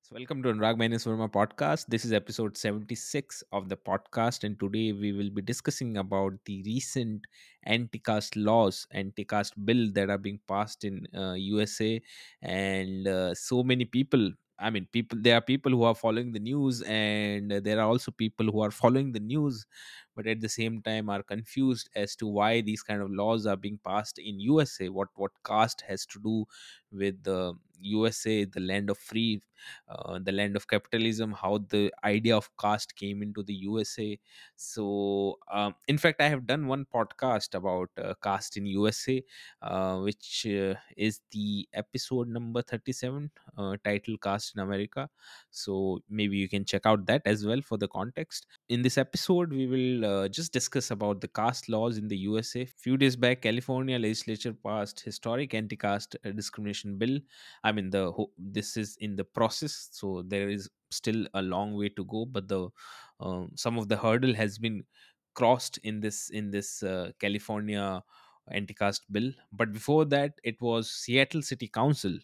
So, welcome to Anurag Minus Verma podcast. This is episode 76 of the podcast, and today we will be discussing about the recent anti-caste laws, anti-caste bill that are being passed in USA, and so many people. I mean, people. There are people who are following the news, and there are also people who are following the news, but at the same time are confused as to why these kind of laws are being passed in USA. What caste has to do with the USA, the land of free, the land of capitalism, how the idea of caste came into the USA. So, in fact, I have done one podcast about caste in USA, which is the episode number 37, titled Caste in America. So, maybe you can check out that as well for the context. In this episode, we will just discuss about the caste laws in the USA. Few days back, California legislature passed historic anti-caste discrimination bill. I mean, this is in the process, so there is still a long way to go. But the some of the hurdle has been crossed in this California anti-caste bill. But before that, it was Seattle City Council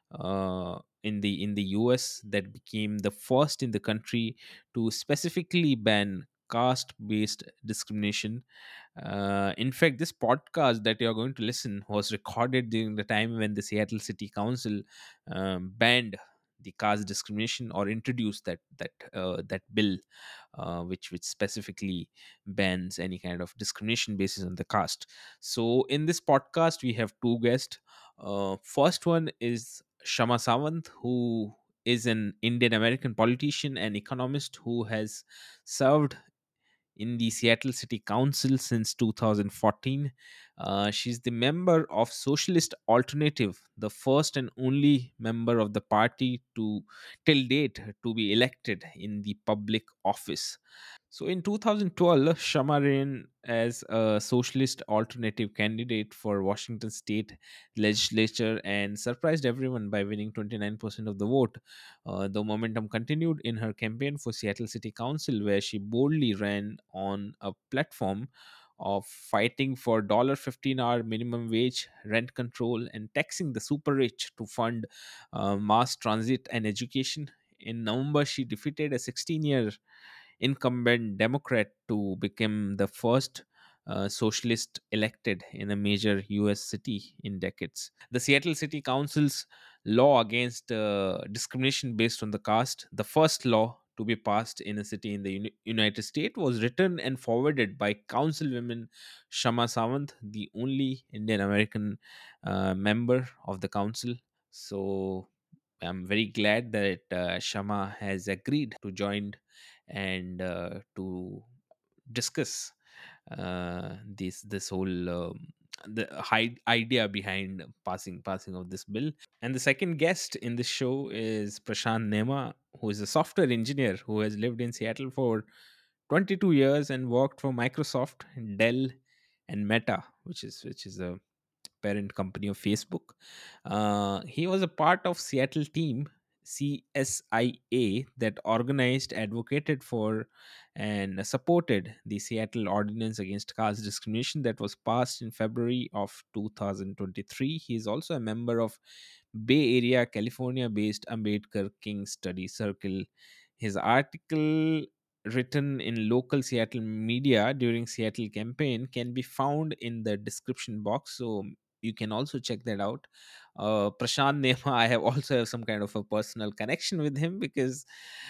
in the US that became the first in the country to specifically ban caste-based discrimination. In fact, this podcast that you're going to listen was recorded during the time when the Seattle City Council banned the caste discrimination or introduced that bill, which specifically bans any kind of discrimination basis on the caste. So in this podcast, we have two guests. First one is Shama Sawant, who is an Indian American politician and economist who has served in the Seattle City Council since 2014. She's the member of Socialist Alternative, the first and only member of the party to till date to be elected in the public office. So in 2012, Shama ran as a socialist alternative candidate for Washington state legislature and surprised everyone by winning 29% of the vote. The momentum continued in her campaign for Seattle City Council, where she boldly ran on a platform of fighting for $15 hour minimum wage, rent control, and taxing the super rich to fund mass transit and education. In November, she defeated a 16-year incumbent Democrat to become the first socialist elected in a major US city in decades. The Seattle City Council's law against discrimination based on the caste, the first law to be passed in a city in the United States, was written and forwarded by Councilwoman Shama Sawant, the only Indian American member of the council. So I'm very glad that Shama has agreed to join and to discuss this whole the high idea behind passing of this bill. And the second guest in this show is Prashant Nema, who is a software engineer who has lived in Seattle for 22 years and worked for Microsoft, Dell, and Meta, which is a parent company of Facebook. He was a part of Seattle team CSIA that organized, advocated for, and supported the Seattle Ordinance Against Caste Discrimination that was passed in February of 2023. He is also a member of Bay Area, California based Ambedkar King Study Circle. His article written in local Seattle media during Seattle campaign can be found in the description box. So you can also check that out. Prashant Nema, I have also have some kind of a personal connection with him because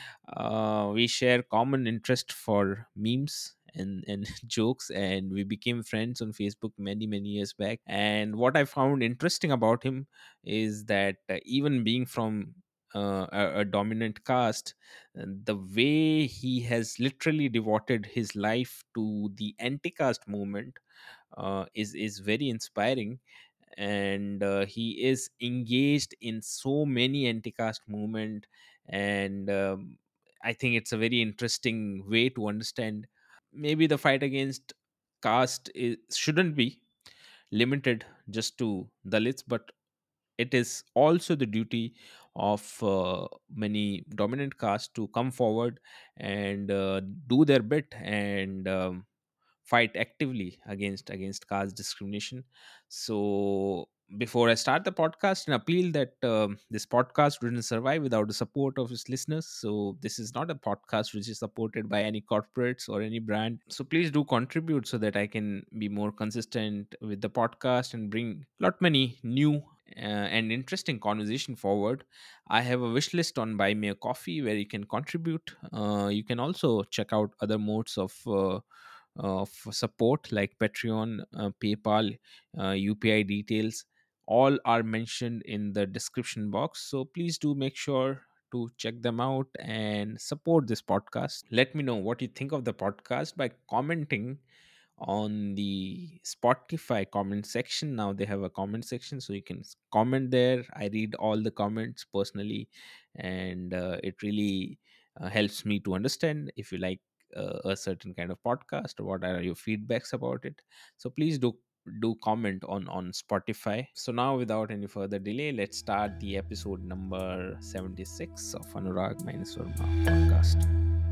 we share common interest for memes and jokes, and we became friends on Facebook many years back. And what I found interesting about him is that even being from a dominant caste, the way he has literally devoted his life to the anti-caste movement is very inspiring. And he is engaged in so many anti-caste movement, and I think it's a very interesting way to understand. Maybe the fight against shouldn't be limited just to Dalits, but it is also the duty of many dominant castes to come forward and do their bit and fight actively against caste discrimination. So before I start the podcast, an appeal that this podcast wouldn't survive without the support of its listeners. So, this is not a podcast which is supported by any corporates or any brand. So, please do contribute so that I can be more consistent with the podcast and bring lot many new and interesting conversation forward. I have a wish list on Buy Me a Coffee where you can contribute. You can also check out other modes of support like Patreon, PayPal, UPI details. All are mentioned in the description box. So please do make sure to check them out and support this podcast. Let me know what you think of the podcast by commenting on the Spotify comment section. Now they have a comment section, so you can comment there. I read all the comments personally, and it really helps me to understand if you like a certain kind of podcast or what are your feedbacks about it. So please do comment on Spotify. So now, without any further delay, let's start the episode number 76 of Anurag minus Verma podcast.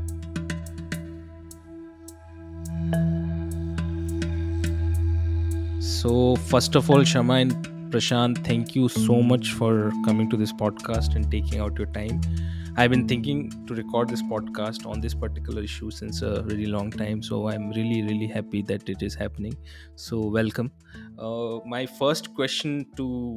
So, first of all, Shama and Prashant, thank you so much for coming to this podcast and taking out your time. I've been thinking to record this podcast on this particular issue since a really long time, so I'm really, really happy that it is happening. So, welcome. My first question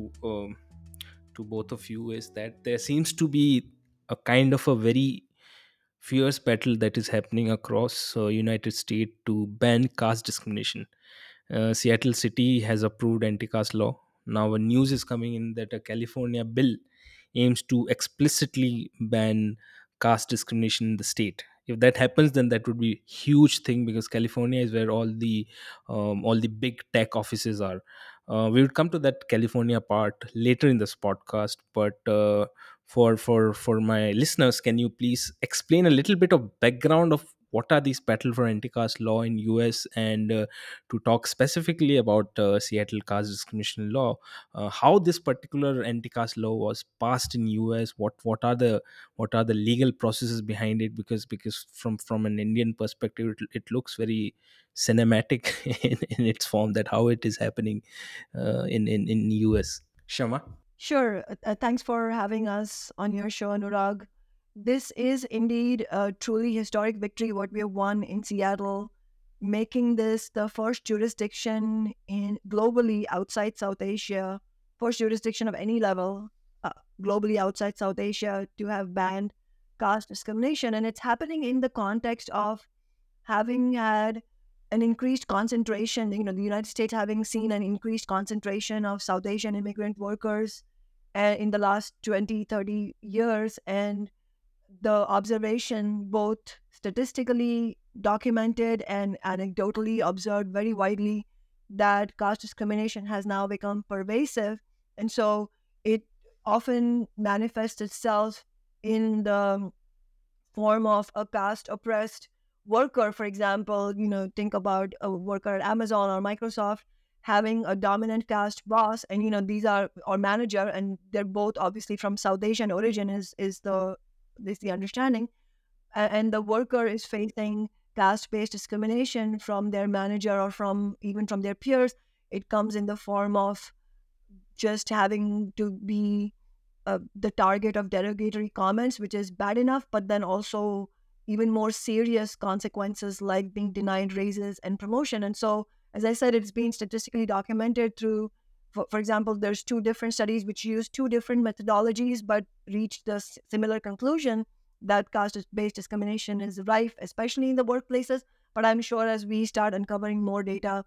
to both of you is that there seems to be a kind of a very fierce battle that is happening across United States to ban caste discrimination. Seattle City has approved anti-caste law. Now, a news is coming in that a California bill aims to explicitly ban caste discrimination in the state. If that happens, then that would be huge thing because California is where all the big tech offices are. We would come to that California part later in this podcast, but for my listeners, can you please explain a little bit of background of what are these battle for anti-caste law in US, and to talk specifically about Seattle caste discrimination law, how this particular anti-caste law was passed in US, what are the legal processes behind it, because from an Indian perspective it looks very cinematic in its form, that how it is happening in US. Shama. Sure. Thanks for having us on your show, Anurag. This is indeed a truly historic victory, what we have won in Seattle, making this the first jurisdiction in globally outside South Asia, first jurisdiction of any level uh, globally outside South Asia to have banned caste discrimination. And it's happening in the context of having had an increased concentration, the United States having seen an increased concentration of South Asian immigrant workers in the last 20, 30 years. And the observation, both statistically documented and anecdotally observed very widely, that caste discrimination has now become pervasive. And so it often manifests itself in the form of a caste oppressed worker. For example, think about a worker at Amazon or Microsoft having a dominant caste boss, and these are, or manager, and they're both obviously from South Asian origin, is the understanding. And the worker is facing caste based discrimination from their manager or from even from their peers. It comes in the form of just having to be the target of derogatory comments, which is bad enough, but then also even more serious consequences like being denied raises and promotion. And so, as I said, it's been statistically documented through, for example, there's two different studies which use two different methodologies but reach the similar conclusion that caste-based discrimination is rife, especially in the workplaces. But I'm sure as we start uncovering more data,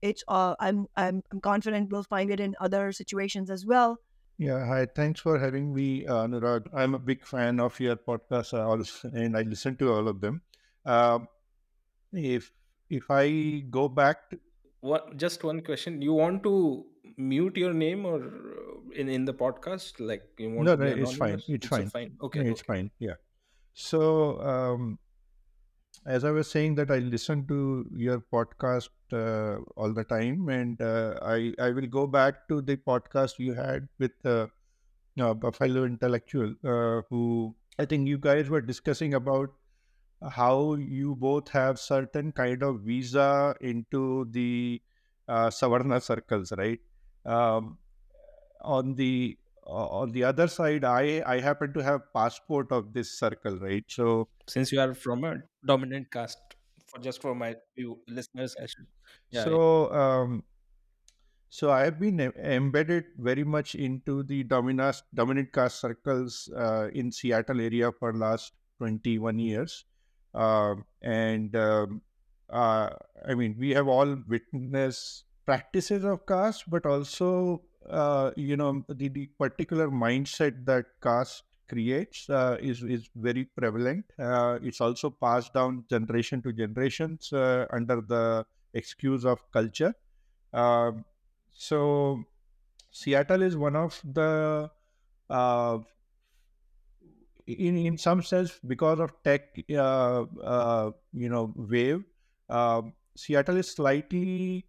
I'm confident we'll find it in other situations as well. Yeah, hi. Thanks for having me, Anurag. I'm a big fan of your podcast, also, and I listen to all of them. Um, if if I go back, What, just one question, you want to mute your name or in the podcast, like you want no, to no, be it's fine. anonymous? It's It's a fine. fine. Okay, It's okay. fine. Yeah. So, as I was saying, that I listen to your podcast all the time, and I will go back to the podcast you had with a fellow intellectual who I think you guys were discussing about how you both have certain kind of visa into the Savarna circles, right? Um, on the other side, I happen to have passport of this circle, right? So Since you are from a dominant caste, for just for my few listeners, I should. Yeah, yeah. so so I have been embedded very much into the dominant caste circles in Seattle area for last 21 years. And uh, I mean, we have all witnessed practices of caste, but also, the particular mindset that caste creates is very prevalent. It's also passed down generation to generations under the excuse of culture. Um so Seattle is one of the uh, in some sense because of tech wave. Seattle is slightly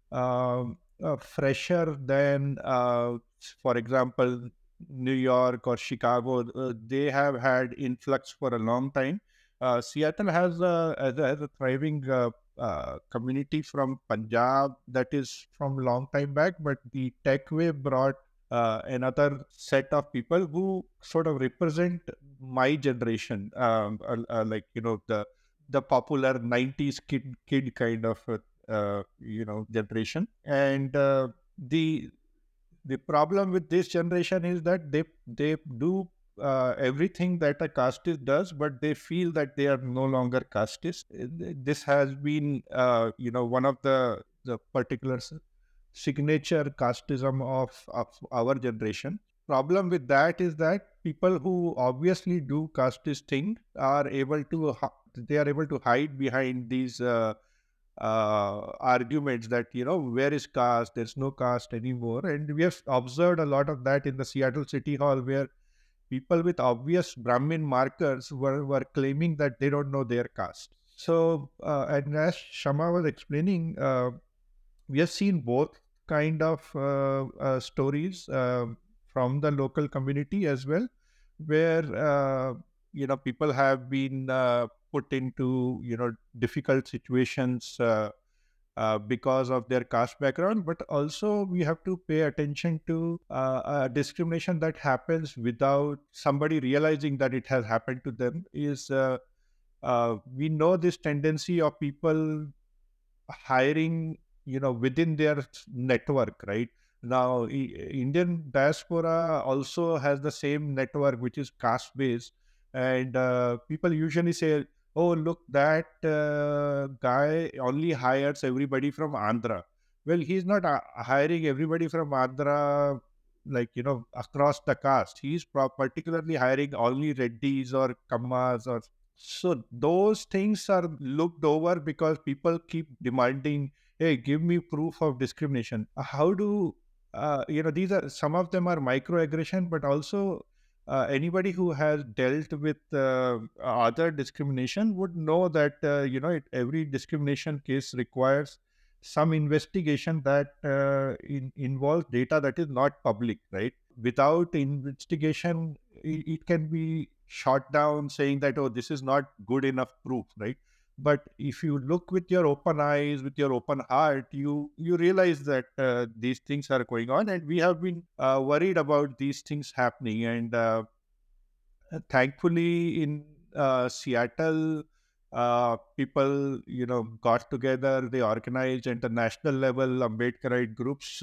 fresher than for example New York or Chicago. They have had influx for a long time. Seattle has a thriving community from Punjab that is from long time back, but the tech wave brought another set of people who sort of represent my generation, like the popular 90s kid kind of generation. And the problem with this generation is that they do everything that a casteist does, but they feel that they are no longer casteist. This has been one of the particular signature casteism of our generation. Problem with that is that people who obviously do casteist thing are able to they are able to hide behind these arguments that where is caste, there's no caste anymore. And we have observed a lot of that in the Seattle City Hall, where people with obvious Brahmin markers were claiming that they don't know their caste. So and as Shama was explaining, we have seen both kind of stories from the local community as well, where people have been put into difficult situations because of their caste background. But also we have to pay attention to discrimination that happens without somebody realizing that it has happened to them. Is We know this tendency of people hiring within their network, right? Now Indian diaspora also has the same network, which is caste based. And people usually say, oh, look, that guy only hires everybody from Andhra. Well, he's not hiring everybody from Andhra, like across the caste. He's particularly hiring only Reddis or Kammas. Or so those things are looked over because people keep demanding, hey, give me proof of discrimination. How do these are, some of them are microaggression, but also anybody who has dealt with other discrimination would know that every discrimination case requires some investigation that involves data that is not public, right? Without investigation, it can be shot down, saying that, oh, this is not good enough proof, right? But if you look with your open eyes, with your open heart, you realize that these things are going on, and we have been worried about these things happening. And thankfully, in Seattle, people got together. They organized at the national level Ambedkarite groups.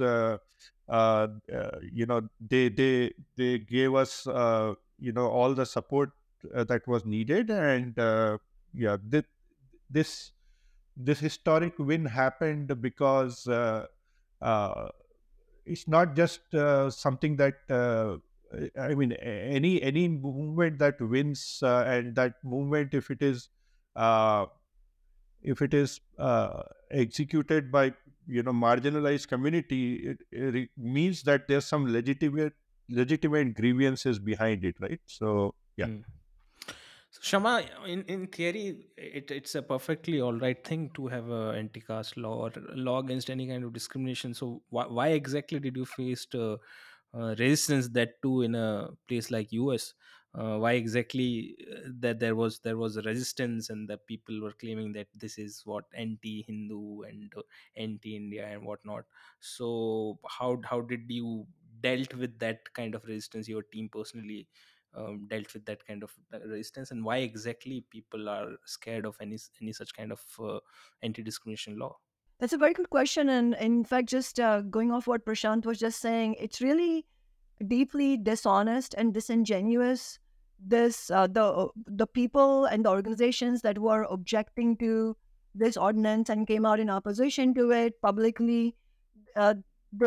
They gave us all the support that was needed. And yeah, this this historic win happened because uh, it's not just something that I mean, any movement that wins, and that movement, uh, if it is executed by marginalized community, it means that there's some legitimate grievances behind it, right? So yeah. Hmm. So Shama, in theory, it's a perfectly all right thing to have a anti-caste law or law against any kind of discrimination. So why exactly did you face resistance, that too in a place like US? Why exactly that there was a resistance, and the people were claiming that this is what anti-Hindu and anti-India and whatnot. So how did you dealt with that kind of resistance, your team personally dealt with that kind of resistance, and why exactly people are scared of any such kind of anti-discrimination law? That's a very good question. And in fact, just going off what Prashant was just saying, it's really deeply dishonest and disingenuous. This the people and the organizations that were objecting to this ordinance and came out in opposition to it publicly, uh,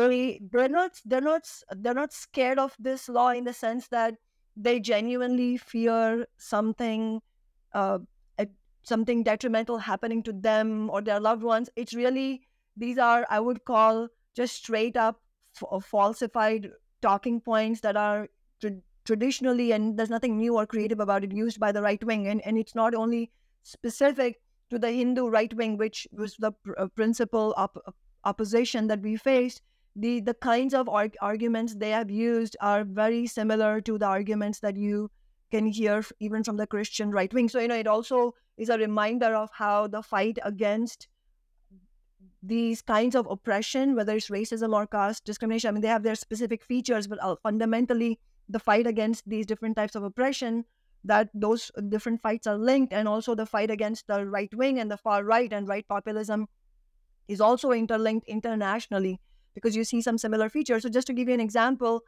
they're not scared of this law in the sense that they genuinely fear something, uh, uh, something detrimental happening to them or their loved ones. It's really, these are, I would call, just straight up falsified talking points that are traditionally, and there's nothing new or creative about it, used by the right wing. And it's not only specific to the Hindu right wing, which was the principal opposition that we faced. The kinds of arguments they have used are very similar to the arguments that you can hear even from the Christian right wing. So, it also is a reminder of how the fight against these kinds of oppression, whether it's racism or caste discrimination, I mean, they have their specific features, but fundamentally, the fight against these different types of oppression, that those different fights are linked, and also the fight against the right wing and the far right and right populism is also interlinked internationally, because you see some similar features. So, just to give you an example,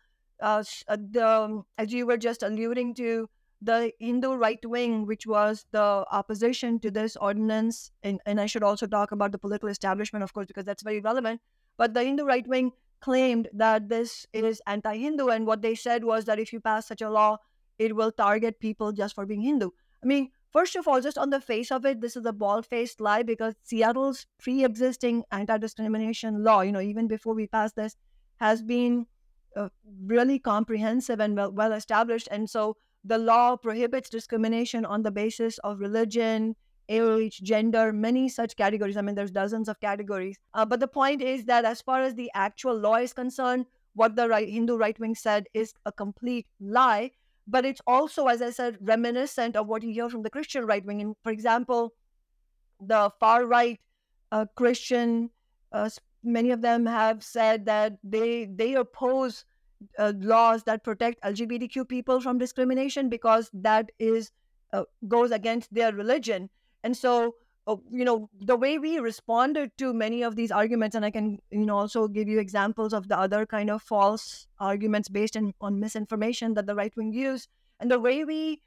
as you were just alluding to, the Hindu right wing, which was the opposition to this ordinance, and I should also talk about the political establishment, of course, because that's very relevant. But the Hindu right wing claimed that this is anti Hindu, and what they said was that if you pass such a law, it will target people just for being Hindu. I mean, first of all, just on the face of it, this is a bald faced lie, because Seattle's pre existing anti discrimination law, even before we passed this, has been really comprehensive and well established. And so the law prohibits discrimination on the basis of religion, age, gender, many such categories. I mean, there's dozens of categories. But the point is that as far as the actual law is concerned, what the Hindu right wing said is a complete lie. But it's also, as I said, reminiscent of what you hear from the Christian right wing. And for example, the far right Christian, many of them have said that they oppose laws that protect LGBTQ people from discrimination, because that is goes against their religion. And so, the way we responded to many of these arguments, and I can, also give you examples of the other kind of false arguments based on misinformation that the right wing used, and the way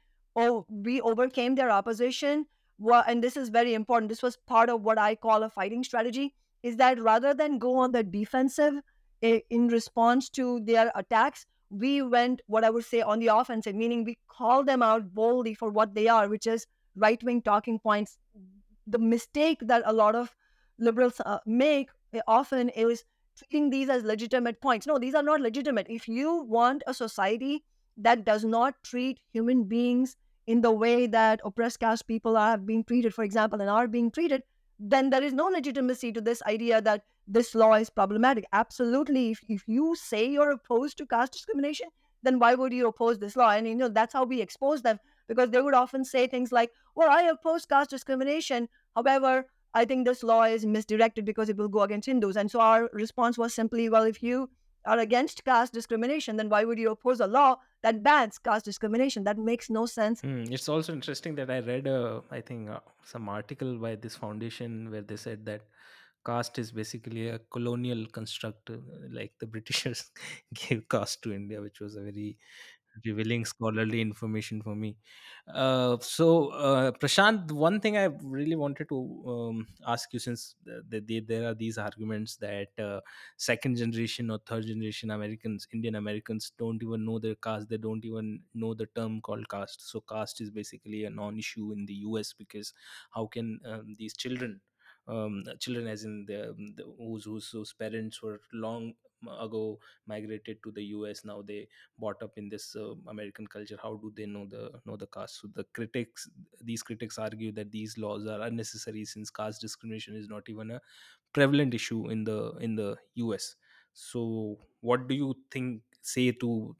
we overcame their opposition. And this is very important. This was part of what I call a fighting strategy. Is that rather than go on the defensive in response to their attacks, we went, what I would say, on the offensive, meaning we called them out boldly for what they are, which is right wing talking points. The mistake that a lot of liberals make often is treating these as legitimate points. No, these are not legitimate. If you want a society that does not treat human beings in the way that oppressed caste people have been treated, for example, and are being treated, then there is no legitimacy to this idea that this law is problematic. Absolutely. If you say you're opposed to caste discrimination, then why would you oppose this law? And that's how we expose them, because they would often say things like, well, I oppose caste discrimination. However, I think this law is misdirected because it will go against Hindus. And so our response was simply, well, if you are against caste discrimination, then why would you oppose a law that bans caste discrimination? That makes no sense. It's also interesting that I read, I think, some article by this foundation where they said that caste is basically a colonial construct, like the Britishers gave caste to India, which was a very revealing scholarly information for me. Prashant, one thing I really wanted to ask you, since there are these arguments that second generation or third generation Americans, Indian Americans, don't even know their caste. They don't even know the term called caste. So caste is basically a non-issue in the US, because how can these children as in whose parents were long ago migrated to the US, now they brought up in this American culture, how do they know the caste? So these critics argue that these laws are unnecessary, since caste discrimination is not even a prevalent issue in the US. So what do you think, say to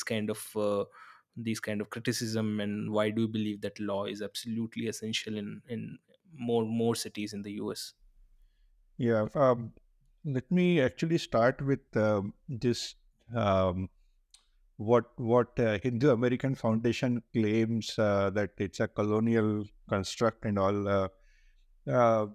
these kind of criticism, and why do you believe that law is absolutely essential in more cities in the US? Yeah. Let me actually start with this. um, what Hindu American Foundation claims that it's a colonial construct and all. Uh,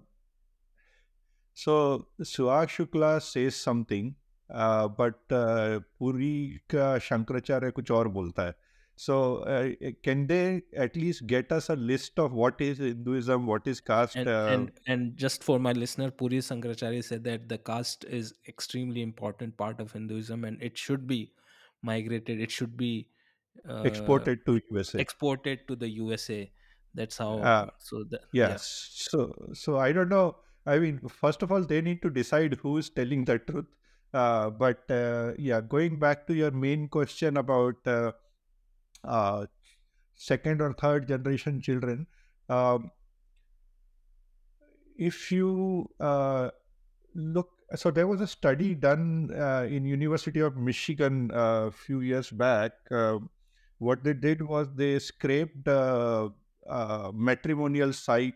so Suhag Shukla says something, but Puri ka Shankaracharya kuch aur bolta hai. So can they at least get us a list of what is Hinduism, what is caste? And just for my listener, Puri Sankaracharya said that the caste is extremely important part of Hinduism, and it should be migrated. It should be uh, Exported to USA. exported to the USA. That's how. Uh, So yeah. yes. So I don't know. I mean, first of all, they need to decide who is telling the truth. But yeah, going back to your main question about uh, second or third generation children, um, if you look, so there was a study done in University of Michigan a few years back. What they did was they scraped matrimonial site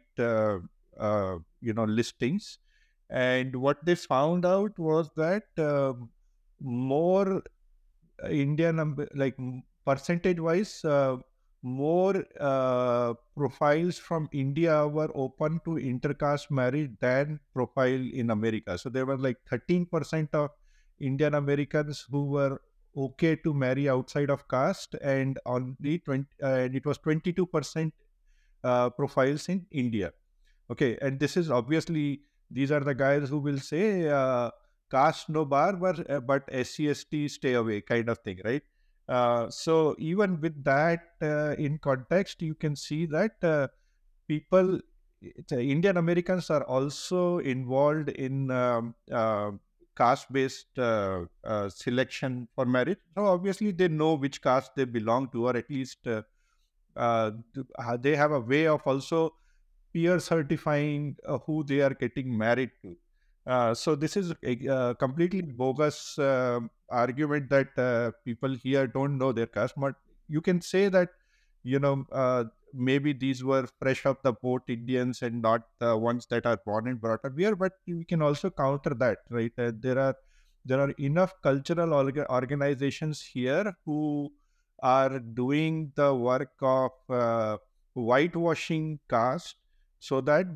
listings, and what they found out was that more Indian, like percentage wise, more profiles from India were open to intercaste marriage than profile in America. So there were like 13% of Indian Americans who were okay to marry outside of caste, and only 20, and it was 22% profiles in India. Okay, and this is obviously, these are the guys who will say caste no bar, but SC/ST stay away, kind of thing, right? So even with that in context, you can see that people, Indian Americans are also involved in caste-based selection for marriage. So obviously they know which caste they belong to, or at least they have a way of also peer certifying who they are getting married to. So this is a completely bogus argument that people here don't know their caste. But you can say that, maybe these were fresh off the boat Indians and not the ones that are born and brought up here. But we can also counter that, right? There are enough cultural organizations here who are doing the work of whitewashing caste, so that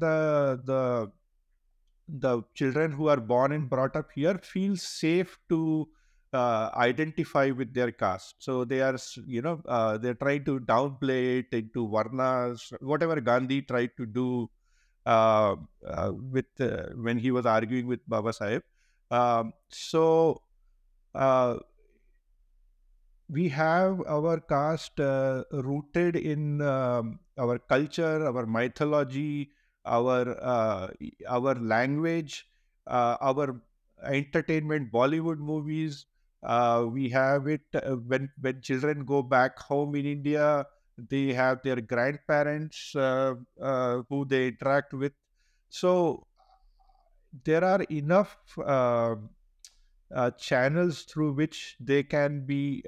the children who are born and brought up here feel safe to identify with their caste. So they are, they're trying to downplay it into varnas, whatever Gandhi tried to do with when he was arguing with Baba Sahib. So uh, we have our caste rooted in our culture, our mythology, our language, our entertainment, Bollywood movies. We have it when children go back home in India. They have their grandparents who they interact with. So there are enough channels through which they can be,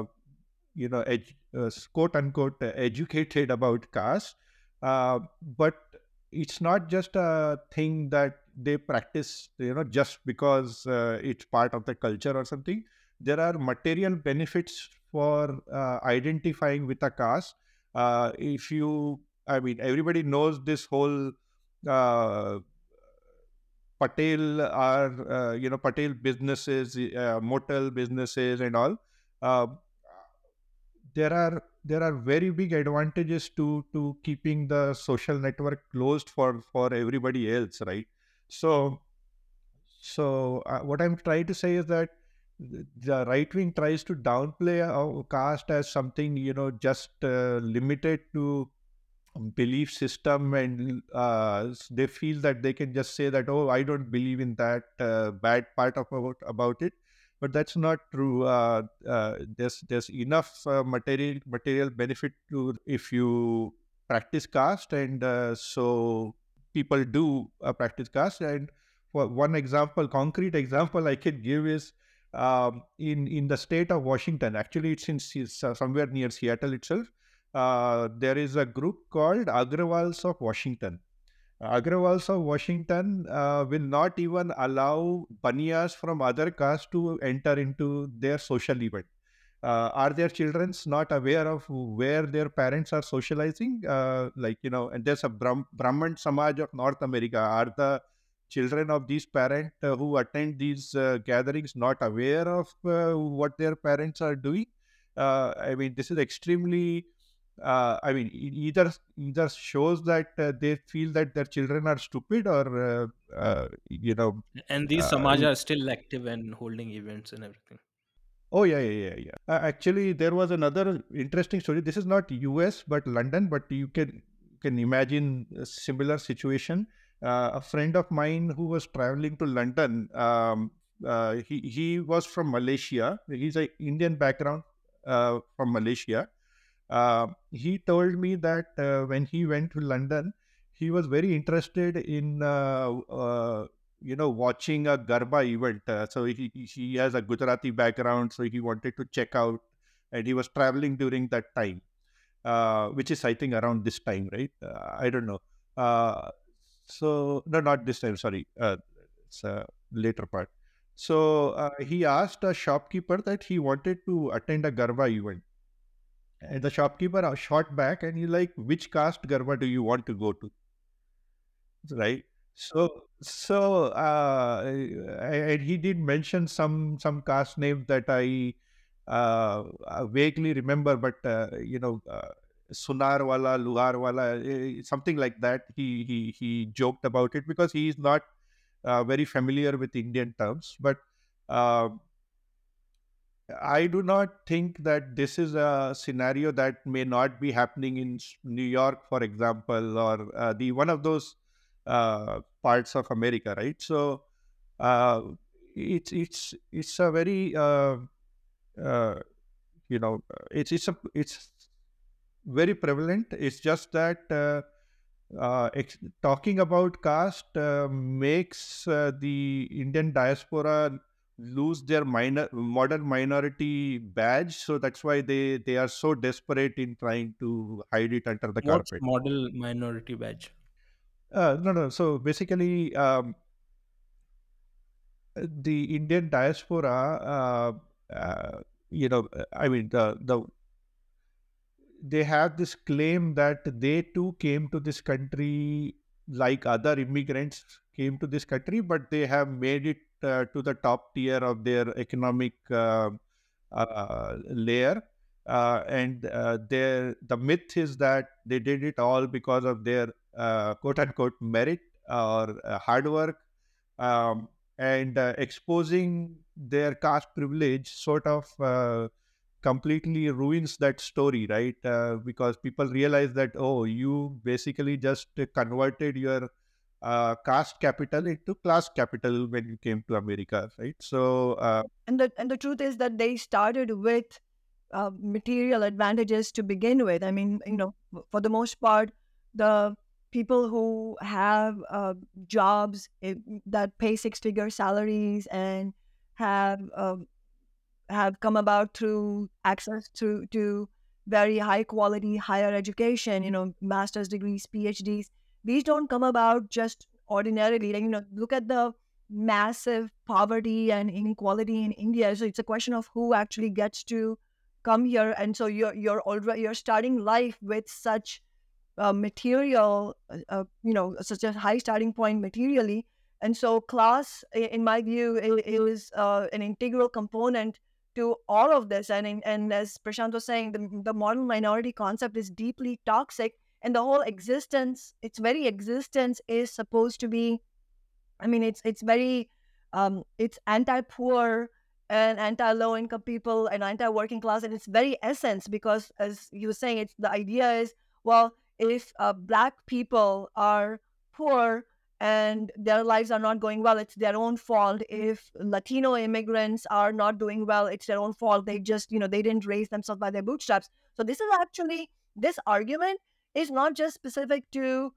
quote unquote, educated about caste. But it's not just a thing that they practice, just because it's part of the culture or something. There are material benefits for identifying with a caste. If you, I mean, everybody knows this whole uh, Patel are, Patel businesses, motel businesses, and all. Uh, there are very big advantages to keeping the social network closed for everybody else, right? So so what I'm trying to say is that the right wing tries to downplay caste as something, just limited to belief system, and they feel that they can just say that, oh, I don't believe in that bad part of about it. But that's not true. There's enough material benefit to, if you practice caste, and so people do practice caste. And for one example, concrete example I can give is, in the state of Washington. Actually, it's in somewhere near Seattle itself. There is a group called Agrawals of Washington. Agrawals of Washington will not even allow Baniyas from other castes to enter into their social event. Are their children not aware of where their parents are socializing? And there's a Brahman Samaj of North America. Are the children of these parents who attend these gatherings not aware of what their parents are doing? I mean, this is extremely. I mean, either shows that they feel that their children are stupid, or And these uh, Samaj are still active and holding events and everything. oh, yeah, yeah, yeah, yeah. Actually, there was another interesting story. This is not US, but London. But you can imagine a similar situation. A friend of mine who was traveling to London, he was from Malaysia. He's a Indian background from Malaysia. He told me that when he went to London, he was very interested in watching a Garba event. So he has a Gujarati background, so he wanted to check out, and he was traveling during that time, which is I think around this time, right? I don't know. So no, not this time. Sorry, it's a later part. So he asked a shopkeeper that he wanted to attend a Garba event, and the shopkeeper shot back and he like, which caste Garba do you want to go to? Right. And he did mention some caste names that I vaguely remember, but Sunar wala, Luhar wala, something like that. He joked about it because he is not very familiar with Indian terms. But uh, I do not think that this is a scenario that may not be happening in New York, for example, or the one of those parts of America, right? So uh, it's a very uh, it's very prevalent. It's just that talking about caste makes the Indian diaspora lose their modern minority badge. So that's why they are so desperate in trying to hide it under the What's carpet. model minority badge? No, no. So basically, the Indian diaspora, I mean, they have this claim that they too came to this country like other immigrants came to this country, but they have made it to the top tier of their economic layer. And the myth is that they did it all because of their quote unquote merit or hard work. And exposing their caste privilege sort of completely ruins that story, right? Because people realize that, oh, you basically just converted your caste capital into class capital when you came to America, right? So And the truth is that they started with material advantages to begin with. I mean, for the most part, the people who have jobs that pay six-figure salaries and have have come about through access to very high quality higher education, master's degrees, PhDs. These don't come about just ordinarily. Like, look at the massive poverty and inequality in India. So it's a question of who actually gets to come here. And so you're starting life with such material, such a high starting point materially. And so class, in my view, it was an integral component to all of this. And as Prashant was saying, the modern minority concept is deeply toxic, and the whole existence, its very existence, is supposed to be. I mean, it's very, it's anti-poor and anti-low income people and anti-working class, and its very essence. Because as you were saying, it's the idea is, well, if black people are poor and their lives are not going well, it's their own fault. If Latino immigrants are not doing well, it's their own fault. They just, they didn't raise themselves by their bootstraps. So this is actually, this argument is not just specific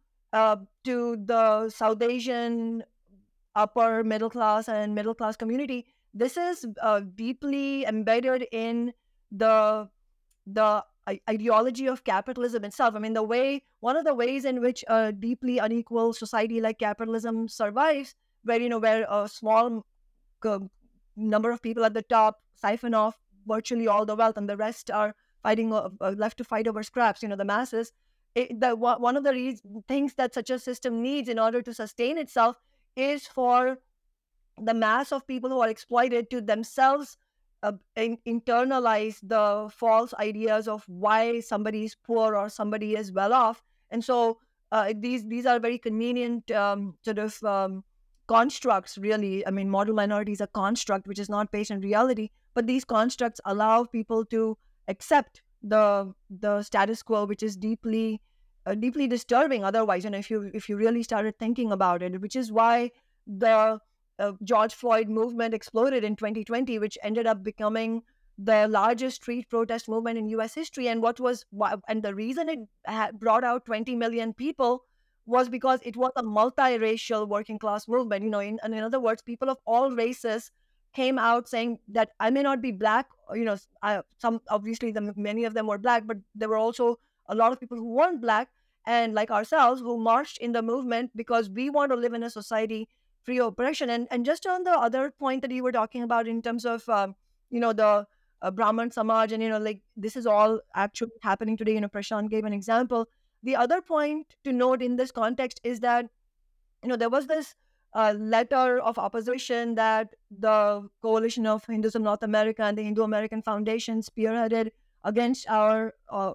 to the South Asian upper middle class and middle class community. This is deeply embedded in the the ideology of capitalism itself. I mean, the way one of the ways in which a deeply unequal society like capitalism survives, where where a small uh, number of people at the top siphon off virtually all the wealth, and the rest are fighting left to fight over scraps. The masses. One of the things that such a system needs in order to sustain itself is for the mass of people who are exploited to themselves internalize the false ideas of why somebody is poor or somebody is well off. And so these are very convenient sort of constructs, really. I mean, model minority is a construct which is not based in reality, but these constructs allow people to accept the status quo, which is deeply disturbing otherwise. And if you really started thinking about it, which is why the George Floyd movement exploded in 2020, which ended up becoming the largest street protest movement in U.S. history. And and the reason it brought out 20 million people was because it was a multiracial working class movement. In other words, people of all races came out saying that I may not be black. Some obviously many of them were black, but there were also a lot of people who weren't black and like ourselves who marched in the movement because we want to live in a society free of oppression. And just on the other point that you were talking about in terms of the Brahman Samaj, and like this is all actually happening today. Prashant gave an example. The other point to note in this context is that there was this letter of opposition that the Coalition of Hinduism North America and the Hindu American Foundation spearheaded against our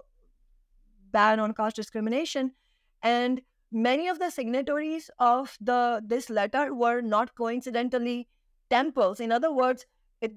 ban on caste discrimination. And many of the signatories of this letter were not coincidentally temples. In other words,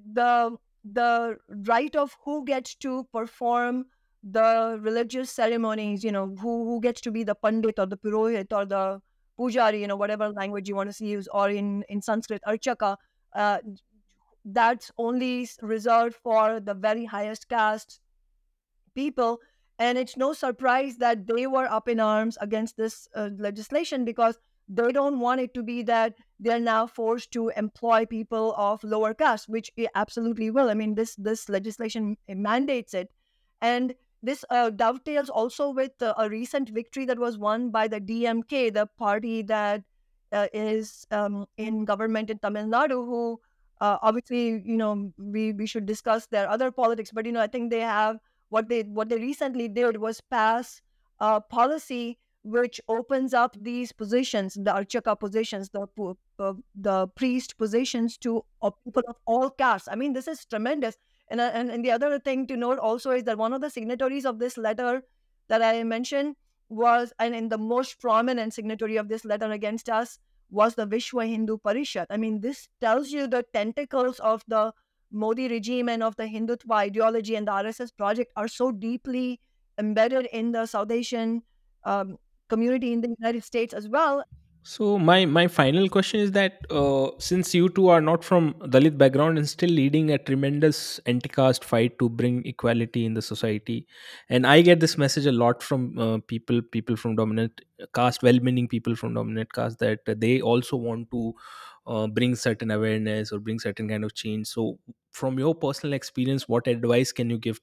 the right of who gets to perform the religious ceremonies, who gets to be the pandit or the purohit or the pujari, whatever language you want to use, or in Sanskrit, archaka, uh, that's only reserved for the very highest caste people. And it's no surprise that they were up in arms against this legislation, because they don't want it to be that they're now forced to employ people of lower caste, which it absolutely will. I mean, this legislation mandates it. And this dovetails also with a recent victory that was won by the DMK, the party that is in government in Tamil Nadu, who obviously, we should discuss their other politics, but I think they have what they recently did was pass a policy which opens up these positions, the archaka positions, the priest positions, to people of all castes. I mean, this is tremendous. And the other thing to note also is that one of the signatories of this letter that I mentioned was, and in the most prominent signatory of this letter against us was the Vishwa Hindu Parishad. I mean, this tells you the tentacles of the Modi regime and of the Hindutva ideology and the RSS project are so deeply embedded in the South Asian um, community in the United States as well. So my final question is that since you two are not from Dalit background and still leading a tremendous anti-caste fight to bring equality in the society, and I get this message a lot from people from dominant caste, well-meaning people from dominant caste, that they also want to bring certain awareness or bring certain kind of change. So from your personal experience, what advice can you give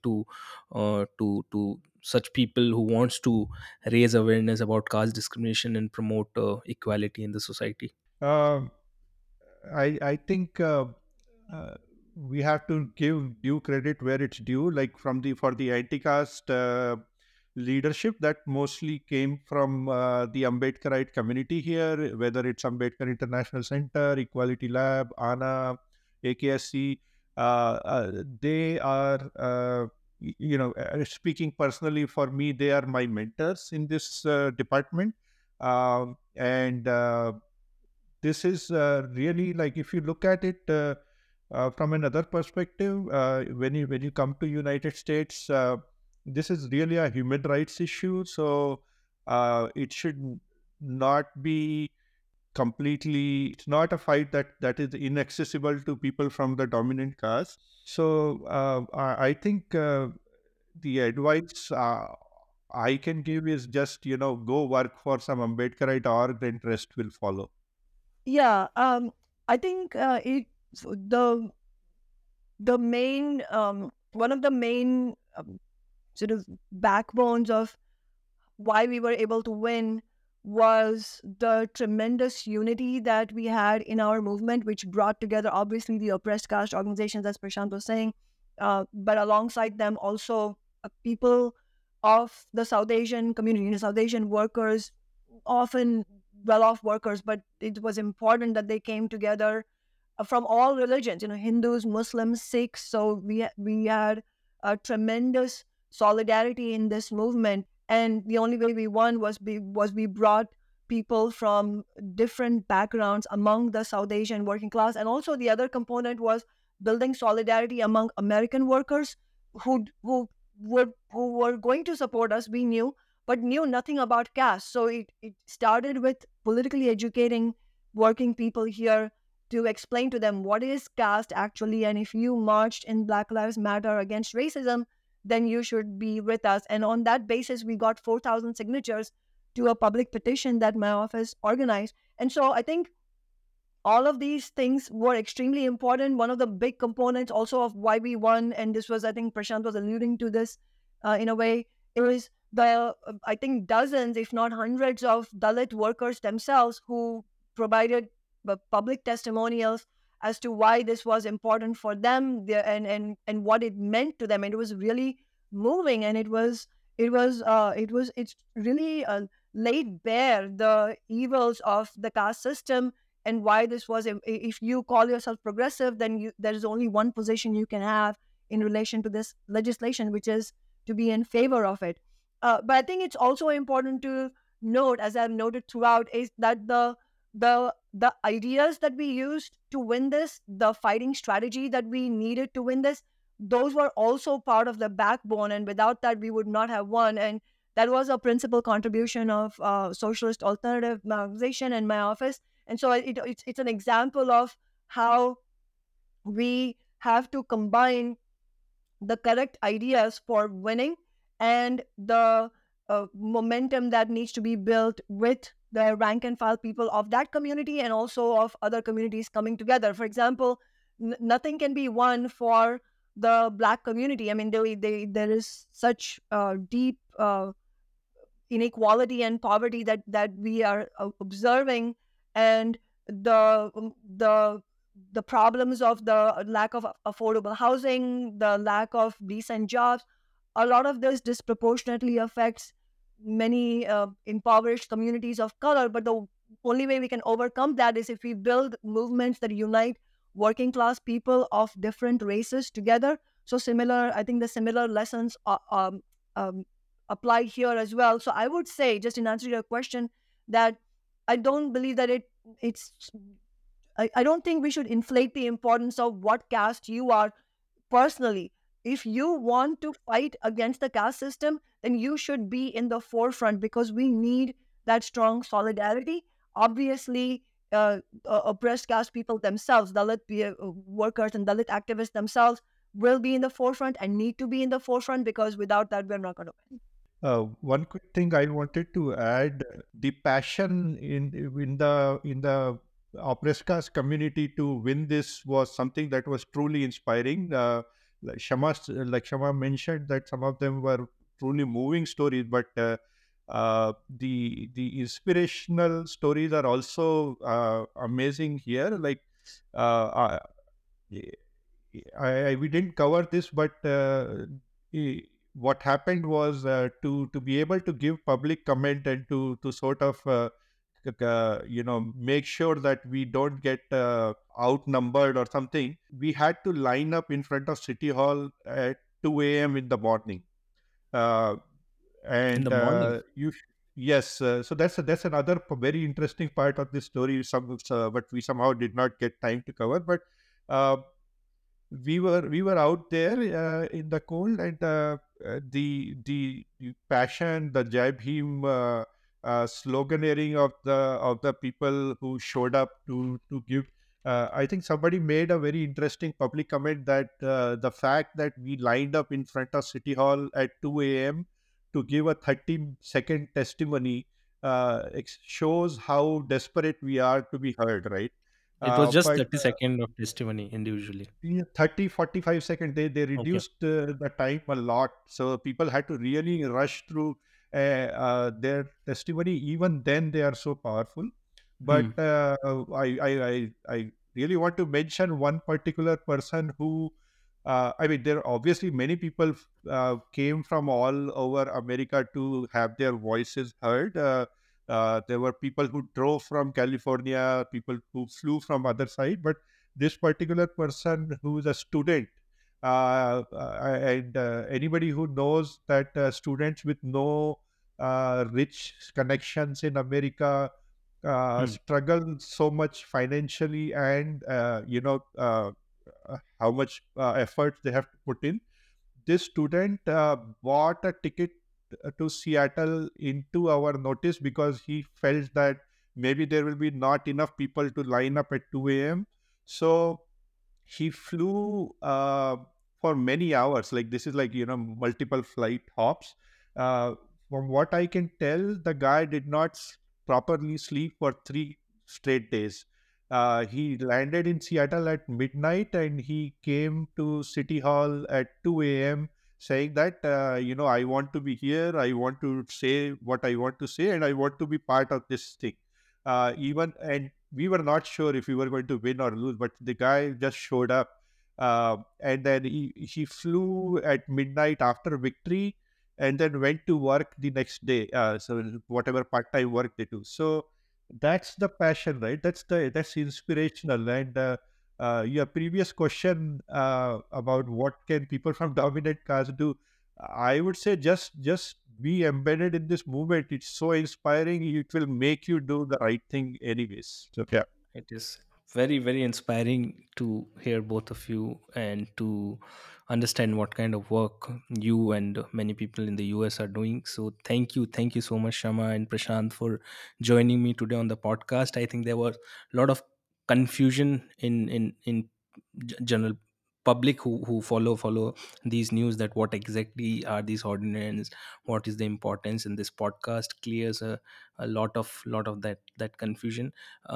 to such people who wants to raise awareness about caste discrimination and promote equality in the society? Um, I think uh, we have to give due credit where it's due. Like from the for the anti-caste leadership, that mostly came from the Ambedkarite community here, whether it's Ambedkar International Center, Equality Lab, ANA, AKSC. They are, speaking personally for me, they are my mentors in this department. And This is really, like, if you look at it from another perspective, when you come to United States, this is really a human rights issue. So it should not be completely. It's not a fight that is inaccessible to people from the dominant caste. So I think the advice I can give is just go work for some Ambedkarite org, and rest will follow. Yeah, I think the main one of the main sort of backbones of why we were able to win was the tremendous unity that we had in our movement, which brought together obviously the oppressed caste organizations, as Prashant was saying, but alongside them also people of the South Asian community, South Asian workers, often well-off workers, but it was important that they came together from all religions, Hindus, Muslims, Sikhs. So we had a tremendous solidarity in this movement, and the only way we won was we brought people from different backgrounds among the South Asian working class, and also the other component was building solidarity among American workers who were going to support us. We knew, but knew nothing about caste. So it started with politically educating working people here to explain to them what is caste actually, and if you marched in Black Lives Matter against racism, then you should be with us. And on that basis, we got 4,000 signatures to a public petition that my office organized. And so I think all of these things were extremely important. One of the big components also of why we won, and this was, I think Prashant was alluding to this in a way, it was I think dozens, if not hundreds, of Dalit workers themselves who provided public testimonials as to why this was important for them, and what it meant to them. And it was really moving, and it's really laid bare the evils of the caste system, and why this was, if you call yourself progressive, then there is only one position you can have in relation to this legislation, which is to be in favor of it. But I think it's also important to note, as I've noted throughout, is that the ideas that we used to win this, the fighting strategy that we needed to win this, those were also part of the backbone, and without that we would not have won. And that was a principal contribution of Socialist Alternative Organization and my office. And so it's an example of how we have to combine the correct ideas for winning, and the momentum that needs to be built with the rank and file people of that community and also of other communities coming together. For example, nothing can be won for the Black community. I mean, there is such deep inequality and poverty that we are observing, and the the problems of the lack of affordable housing, the lack of decent jobs, a lot of this disproportionately affects many impoverished communities of color. But the only way we can overcome that is if we build movements that unite working class people of different races together. So similar, I think the similar lessons um, apply here as well. So I would say, just in answer to your question, that I don't believe that it's I don't think we should inflate the importance of what caste you are personally. If you want to fight against the caste system, then you should be in the forefront, because we need that strong solidarity. Obviously, oppressed caste people themselves, Dalit workers and Dalit activists themselves, will be in the forefront and need to be in the forefront, because without that, we're not going to win. One quick thing I wanted to add: the passion in the oppressed caste community to win this was something that was truly inspiring. Like Shama mentioned, that some of them were truly moving stories, but the inspirational stories are also amazing here. Like uh, we didn't cover this, but what happened was, to be able to give public comment and to sort of make sure that we don't get outnumbered or something. We had to line up in front of City Hall at 2 a.m. in the morning, uh, In the and morning. yes, so that's another very interesting part of this story. But we somehow did not get time to cover. But uh, we were out there in the cold, and the passion, the Jai Bhim sloganeering of the people who showed up to give. I think somebody made a very interesting public comment that the fact that we lined up in front of City Hall at 2 a.m. to give a 30-second testimony shows how desperate we are to be heard, right? It was just But 30 second of testimony individually. yeah, 30, 45 seconds, they Okay. reduced the time a lot. So people had to really rush through their testimony. Even then, they are so powerful. Hmm. But I really want to mention one particular person who, I mean, there are obviously many people came from all over America to have their voices heard. There were people who drove from California, people who flew from other side, but this particular person who is a student, and anybody who knows that students with no rich connections in America Hmm. struggle so much financially, and how much effort they have to put in. This student bought a ticket to Seattle into our notice because he felt that maybe there will be not enough people to line up at 2 a.m. So he flew for many hours. Like, this is like, multiple flight hops. Uh, from what I can tell, the guy did not properly sleep for 3 straight days. He landed in Seattle at midnight and he came to City Hall at 2 a.m. saying that, I want to be here. I want to say what I want to say and I want to be part of this thing. Even and we were not sure if we were going to win or lose, but the guy just showed up. And then he flew at midnight after victory and then went to work the next day. So whatever part-time work they do. So that's the passion, right? That's inspirational. And your previous question about what can people from dominant caste do, I would say just be embedded in this movement. It's so inspiring. It will make you do the right thing anyways. So yeah. It is very, very inspiring to hear both of you and to understand what kind of work you and many people in the US are doing. So, thank you so much, Shama and Prashant, for joining me today on the podcast. I think there was a lot of confusion in general public who follow these news, that what exactly are these ordinance, what is the importance. In this podcast clears a lot of that confusion.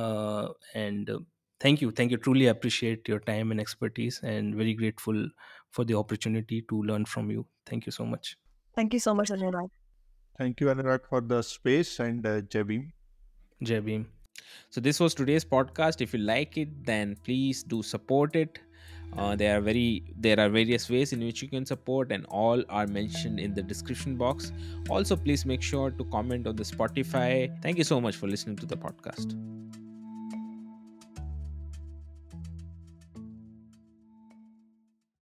And thank you, truly appreciate your time and expertise, and very grateful for the opportunity to learn from you. Thank you so much. Thank you so much, Anurag. Thank you, Anurag, for the space, and Jabim. Jai Bhim. So this was today's podcast. If you like it, then please do support it. There are various ways in which you can support, and all are mentioned in the description box. Also, please make sure to comment on the Spotify. Thank you so much for listening to the podcast.